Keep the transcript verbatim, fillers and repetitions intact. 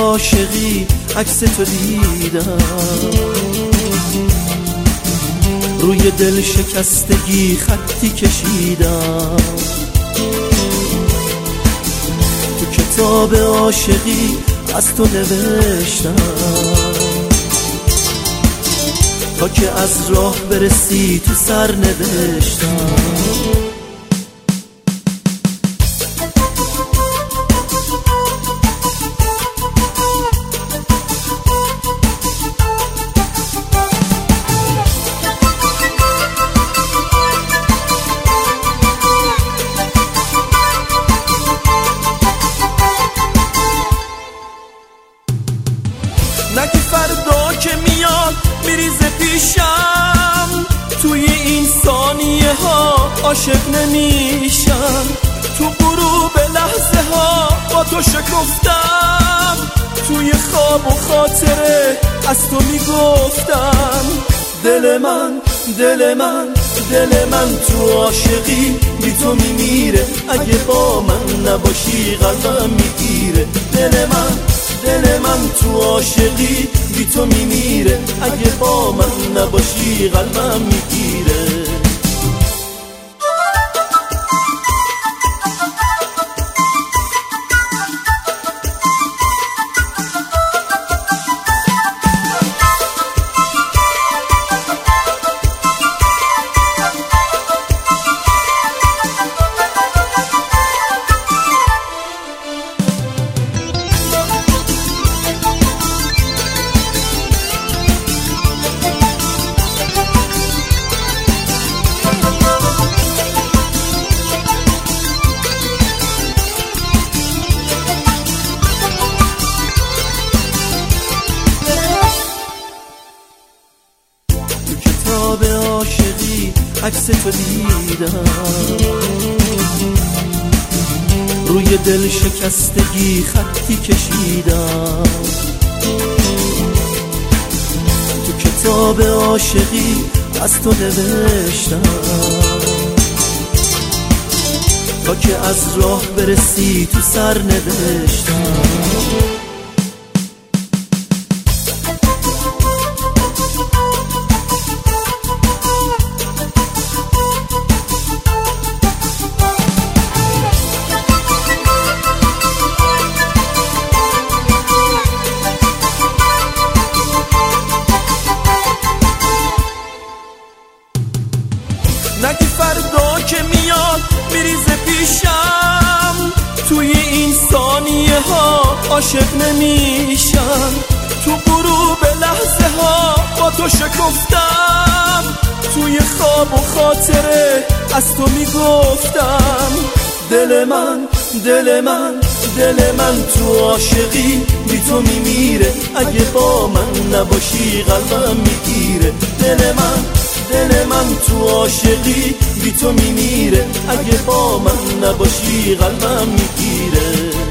عاشقی عکس تو دیدم، روی دل شکستگی خطی کشیدم، تو کتاب عاشقی از تو نوشتم، تا که از راه برسی تو سر نوشتم. نگی فردا که میاد میریزه پیشم، توی این ثانیه ها عاشق نمیشم، تو غروب لحظه ها با تو شکفتم، توی خواب و خاطره از تو میگفتم. دل من دل من دل من تو عاشقی بی تو میمیره، اگه با من نباشی قلبم میگیره. دل من دل من تو عاشقی بی تو میمیره، اگه با من نباشی قلبم میگیره. به عاشقی عکس تو دیدم، روی دل شکستگی خطی کشیدم، تو کتاب عاشقی از تو نوشتم، تا که از راه برسی تو سر نوشتم. نگی فردا که میاد میریزه پیشم، توی این ثانیه ها عاشق نمیشم، تو غروب لحظه ها با تو شکفتم، توی خواب و خاطره از تو میگفتم. دل من دل من دل من تو عاشقی بی تو میمیره، اگه با من نباشی قلبم میگیره. دل من دل من تو عاشقی بی تو میمیره، اگه با من نباشی قلبم میگیره.